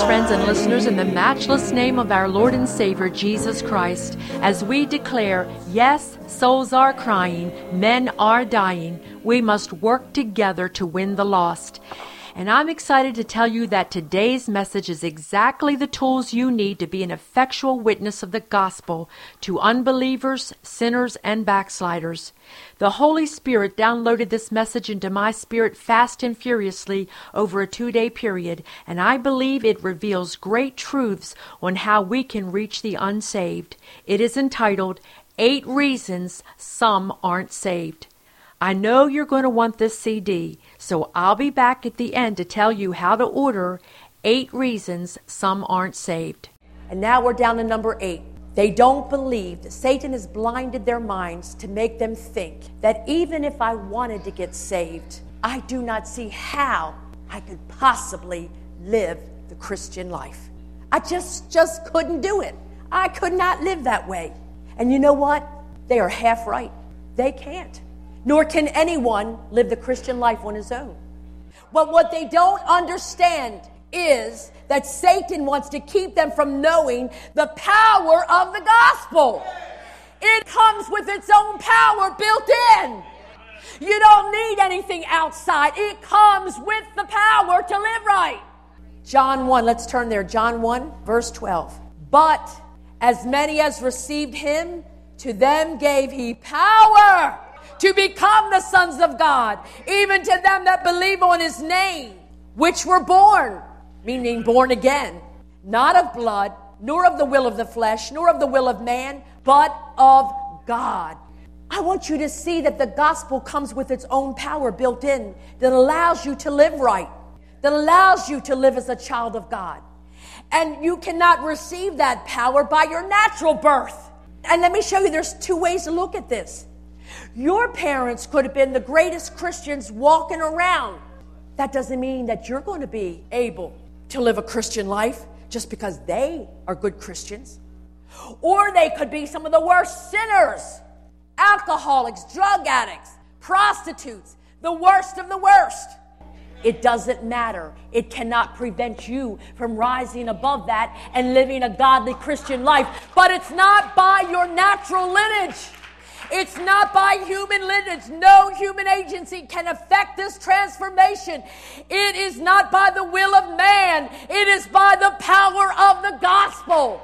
friends and listeners, in the matchless name of our Lord and Savior, Jesus Christ, as we declare, yes, souls are crying, men are dying, we must work together to win the lost. And I'm excited to tell you that today's message is exactly the tools you need to be an effectual witness of the gospel to unbelievers, sinners, and backsliders. The Holy Spirit downloaded this message into my spirit fast and furiously over a 2-day period, and I believe it reveals great truths on how we can reach the unsaved. It is entitled, 8 Reasons Some Aren't Saved. I know you're going to want this CD, so I'll be back at the end to tell you how to order 8 Reasons Some Aren't Saved. And now we're down to number 8. They don't believe that Satan has blinded their minds to make them think that even if I wanted to get saved, I do not see how I could possibly live the Christian life. I just couldn't do it. I could not live that way. And you know what? They are half right. They can't. Nor can anyone live the Christian life on his own. But what they don't understand is that Satan wants to keep them from knowing the power of the gospel. It comes with its own power built in. You don't need anything outside. It comes with the power to live right. John 1, let's turn there. John 1, verse 12. But as many as received him, to them gave he power to become the sons of God, even to them that believe on his name, which were born, meaning born again, not of blood, nor of the will of the flesh, nor of the will of man, but of God. I want you to see that the gospel comes with its own power built in that allows you to live right, that allows you to live as a child of God. And you cannot receive that power by your natural birth. And let me show you, there's 2 ways to look at this. Your parents could have been the greatest Christians walking around. That doesn't mean that you're going to be able to live a Christian life just because they are good Christians. Or they could be some of the worst sinners, alcoholics, drug addicts, prostitutes, the worst of the worst. It doesn't matter. It cannot prevent you from rising above that and living a godly Christian life. But it's not by your natural lineage. It's not by human lineage. No human agency can affect this transformation. It is not by the will of man. It is by the power of the gospel.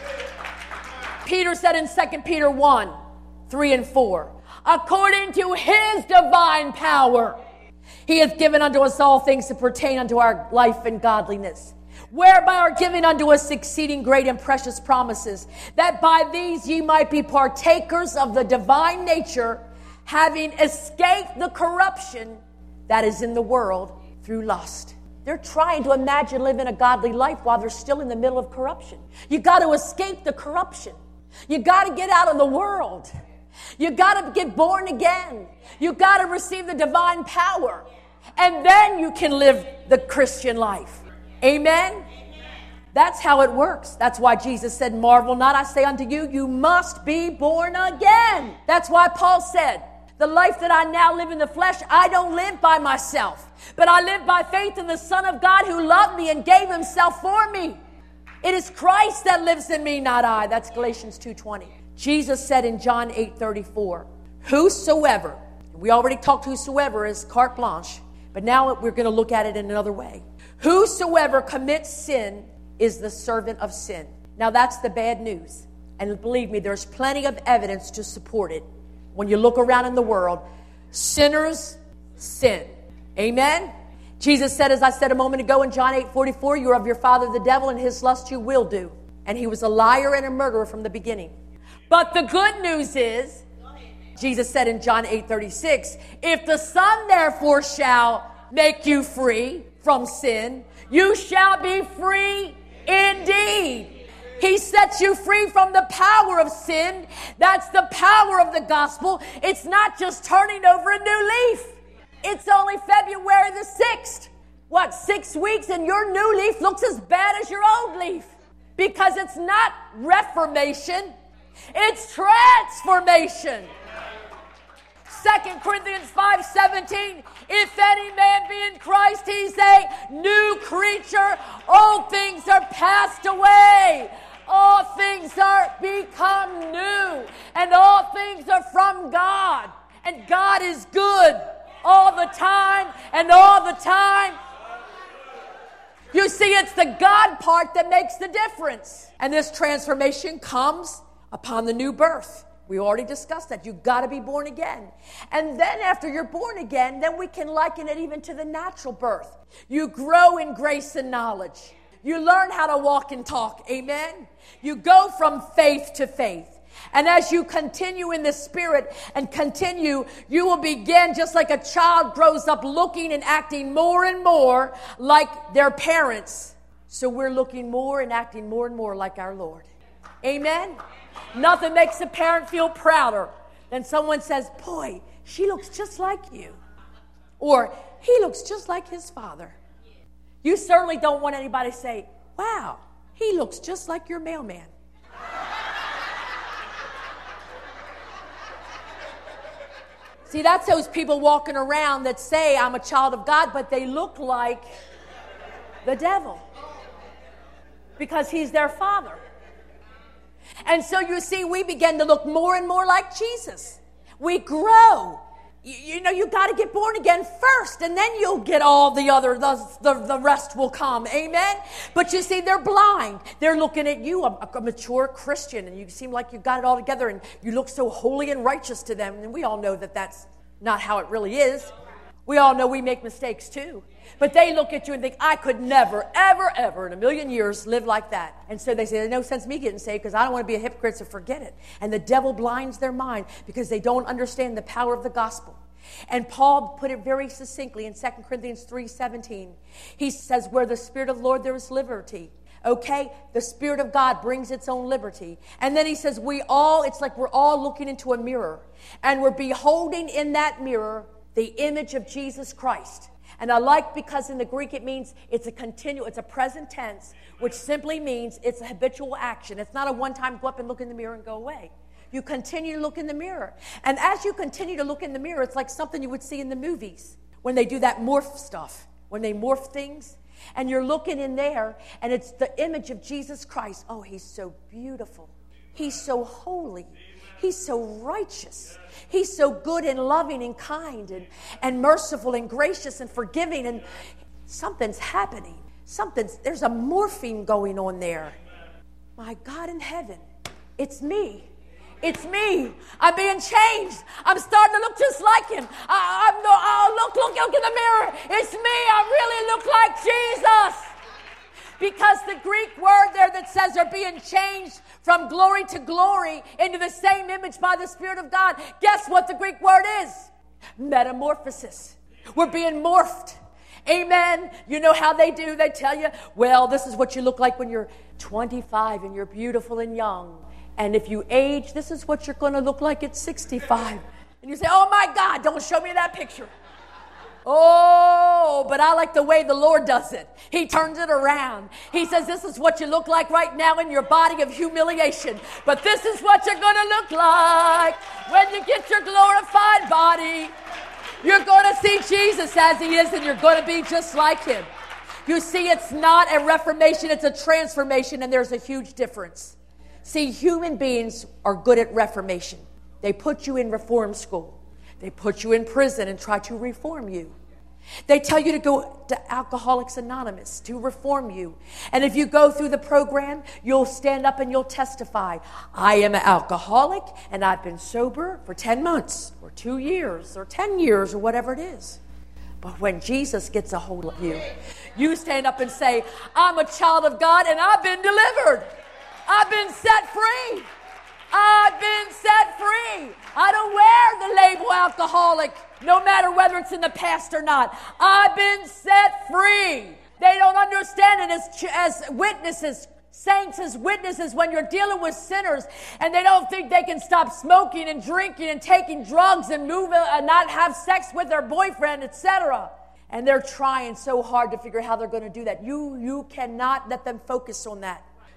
Peter said in 2 Peter 1, 3 and 4, according to his divine power, he hath given unto us all things to pertain unto our life and godliness, whereby are given unto us exceeding great and precious promises, that by these ye might be partakers of the divine nature, having escaped the corruption that is in the world through lust. They're trying to imagine living a godly life while they're still in the middle of corruption. You got to escape the corruption. You got to get out of the world. You got to get born again. You got to receive the divine power. And then you can live the Christian life. Amen? That's how it works. That's why Jesus said, marvel not, I say unto you, you must be born again. That's why Paul said, the life that I now live in the flesh, I don't live by myself, but I live by faith in the Son of God who loved me and gave himself for me. It is Christ that lives in me, not I. That's Galatians 2:20. Jesus said in John 8:34, whosoever, we already talked whosoever is carte blanche, but now we're going to look at it in another way. Whosoever commits sin is the servant of sin. Now that's the bad news. And believe me, there's plenty of evidence to support it. When you look around in the world, sinners sin. Amen? Jesus said, as I said a moment ago in John 8:44, you are of your father the devil, and his lust you will do. And he was a liar and a murderer from the beginning. But the good news is, Jesus said in John 8:36, if the Son therefore shall make you free from sin, you shall be free indeed. He sets you free from the power of sin. That's the power of the gospel. It's not just turning over a new leaf. It's only February the 6th. 6 weeks and your new leaf looks as bad as your old leaf. Because it's not reformation. It's transformation. 2 Corinthians 5:17, if any man be in Christ, he's a new creature. Old things are passed away. All things are become new. And all things are from God. And God is good all the time and all the time. You see, it's the God part that makes the difference. And this transformation comes upon the new birth. We already discussed that. You've got to be born again. And then after you're born again, then we can liken it even to the natural birth. You grow in grace and knowledge. You learn how to walk and talk. Amen? You go from faith to faith. And as you continue in the Spirit and continue, you will begin just like a child grows up looking and acting more and more like their parents. So we're looking more and acting more and more like our Lord. Amen? Nothing makes a parent feel prouder than someone says, boy, she looks just like you. Or he looks just like his father. You certainly don't want anybody to say, wow, he looks just like your mailman. See, that's those people walking around that say, I'm a child of God, but they look like the devil because he's their father. And so you see, we begin to look more and more like Jesus. We grow. You know, you got to get born again first, and then you'll get all the other, the rest will come. Amen? But you see, they're blind. They're looking at you, a mature Christian, and you seem like you got it all together, and you look so holy and righteous to them. And we all know that that's not how it really is. We all know we make mistakes too. But they look at you and think, I could never, ever, ever in a million years live like that. And so they say, there's no sense in me getting saved because I don't want to be a hypocrite, so forget it. And the devil blinds their mind because they don't understand the power of the gospel. And Paul put it very succinctly in 2 Corinthians 3:17. He says, where the Spirit of the Lord, there is liberty. Okay? The Spirit of God brings its own liberty. And then he says, it's like we're all looking into a mirror. And we're beholding in that mirror the image of Jesus Christ. And I like, because in the Greek it means it's a present tense, which simply means it's a habitual action. It's not a one-time go up and look in the mirror and go away. You continue to look in the mirror. And as you continue to look in the mirror, it's like something you would see in the movies when they do that morph stuff, when they morph things. And you're looking in there, and it's the image of Jesus Christ. Oh, he's so beautiful. He's so holy. He's so righteous. He's so good and loving and kind and merciful and gracious and forgiving. And something's happening. There's a morphine going on there. My God in heaven, it's me. It's me. I'm being changed. I'm starting to look just like him. Look in the mirror. It's me. I really look like Jesus. Because the Greek word there that says they're being changed from glory to glory into the same image by the Spirit of God. Guess what the Greek word is? Metamorphosis. We're being morphed. Amen. You know how they do? They tell you, well, this is what you look like when you're 25 and you're beautiful and young. And if you age, this is what you're going to look like at 65. And you say, oh my God, don't show me that picture. Oh, but I like the way the Lord does it. He turns it around. He says, this is what you look like right now in your body of humiliation. But this is what you're going to look like when you get your glorified body. You're going to see Jesus as he is, and you're going to be just like him. You see, it's not a reformation, it's a transformation, and there's a huge difference. See, human beings are good at reformation. They put you in reform school. They put you in prison and try to reform you. They tell you to go to Alcoholics Anonymous to reform you. And if you go through the program, you'll stand up and you'll testify. I am an alcoholic and I've been sober for 10 months or 2 years or 10 years or whatever it is. But when Jesus gets a hold of you, you stand up and say, I'm a child of God and I've been delivered. I've been set free. I've been set free. I don't wear the label alcoholic, no matter whether it's in the past or not. I've been set free. They don't understand it as witnesses, saints as witnesses when you're dealing with sinners, and they don't think they can stop smoking and drinking and taking drugs and not have sex with their boyfriend, etc. And they're trying so hard to figure out how they're going to do that. You cannot let them focus on that.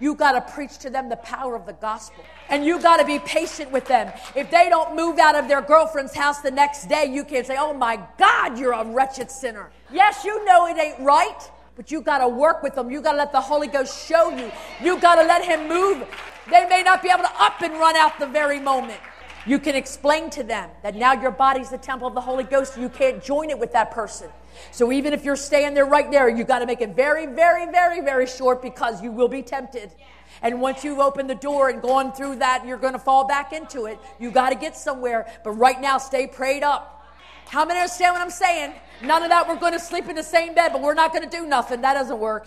You got to preach to them the power of the gospel. And you got to be patient with them. If they don't move out of their girlfriend's house the next day, you can't say, oh my God, you're a wretched sinner. Yes, you know it ain't right, but you got to work with them. You got to let the Holy Ghost show you. You got to let him move. They may not be able to up and run out the very moment. You can explain to them that now your body's the temple of the Holy Ghost. You can't join it with that person. So even if you're staying there right there, you got to make it very, very, very, very short because you will be tempted. And once you've opened the door and gone through that, you're going to fall back into it. You got to get somewhere. But right now, stay prayed up. How many understand what I'm saying? None of that we're going to sleep in the same bed, but we're not going to do nothing. That doesn't work.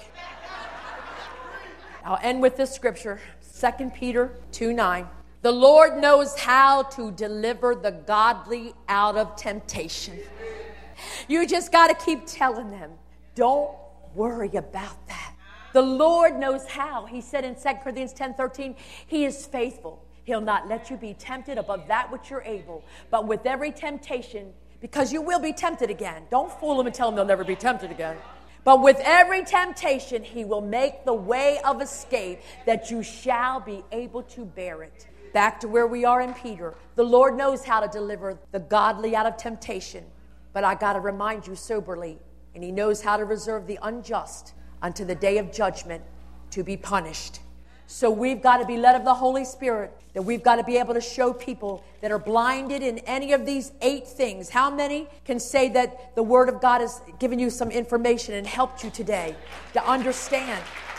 I'll end with this scripture, 2 Peter 2:9. The Lord knows how to deliver the godly out of temptation. You just got to keep telling them, don't worry about that. The Lord knows how. He said in 2 Corinthians 10:13, he is faithful. He'll not let you be tempted above that which you're able. But with every temptation, because you will be tempted again. Don't fool them and tell them they'll never be tempted again. But with every temptation, he will make the way of escape that you shall be able to bear it. Back to where we are in Peter. The Lord knows how to deliver the godly out of temptation. But I got to remind you soberly, and he knows how to reserve the unjust unto the day of judgment to be punished. So we've got to be led of the Holy Spirit, that we've got to be able to show people that are blinded in any of these 8 things. How many can say that the Word of God has given you some information and helped you today to understand?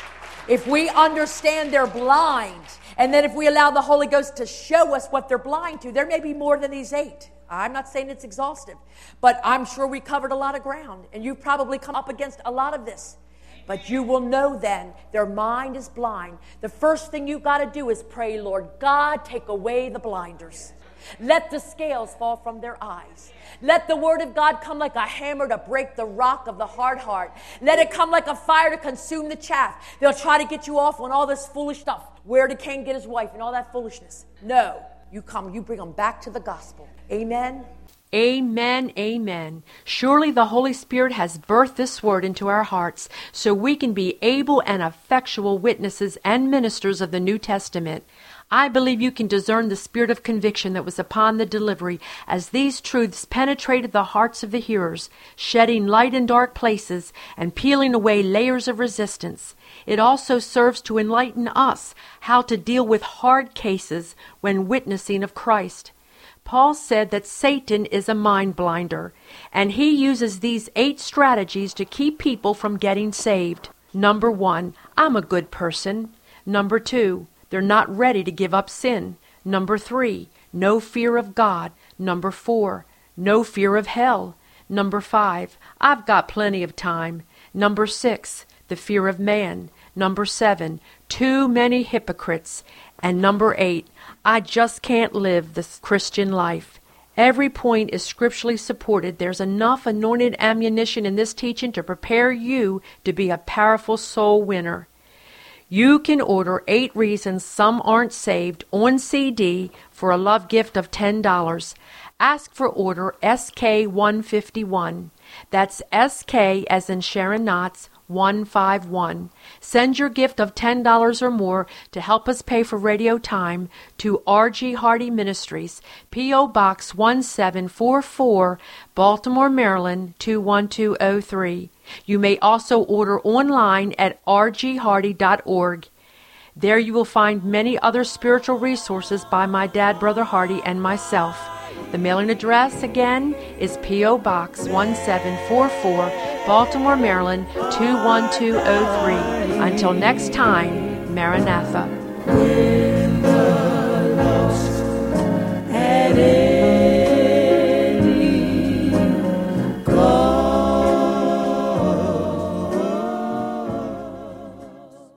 If we understand they're blind, and then if we allow the Holy Ghost to show us what they're blind to, there may be more than these 8. I'm not saying it's exhaustive, but I'm sure we covered a lot of ground, and you've probably come up against a lot of this. But you will know then their mind is blind. The first thing you've got to do is pray, Lord God, take away the blinders. Let the scales fall from their eyes. Let the word of God come like a hammer to break the rock of the hard heart. Let it come like a fire to consume the chaff. They'll try to get you off on all this foolish stuff. Where did Cain get his wife and all that foolishness? No, you come, you bring them back to the gospel. Amen. Amen, amen. Surely the Holy Spirit has birthed this word into our hearts so we can be able and effectual witnesses and ministers of the New Testament. I believe you can discern the spirit of conviction that was upon the delivery as these truths penetrated the hearts of the hearers, shedding light in dark places and peeling away layers of resistance. It also serves to enlighten us how to deal with hard cases when witnessing of Christ. Paul said that Satan is a mind blinder, and he uses these 8 strategies to keep people from getting saved. Number 1, I'm a good person. Number 2, they're not ready to give up sin. Number 3, no fear of God. Number 4, no fear of hell. Number 5, I've got plenty of time. Number 6, the fear of man. Number 7, too many hypocrites. And number 8, I just can't live this Christian life. Every point is scripturally supported. There's enough anointed ammunition in this teaching to prepare you to be a powerful soul winner. You can order 8 Reasons Some Aren't Saved on CD for a love gift of $10. Ask for order SK151. That's SK as in Sharon Knotts, 151. Send your gift of $10 or more to help us pay for radio time to R.G. Hardy Ministries, P.O. Box 1744, Baltimore, Maryland 21203. You may also order online at rghardy.org. There you will find many other spiritual resources by my dad, Brother Hardy, and myself. The mailing address, again, is P.O. Box 1744, Baltimore, Maryland 21203. Until next time, Maranatha.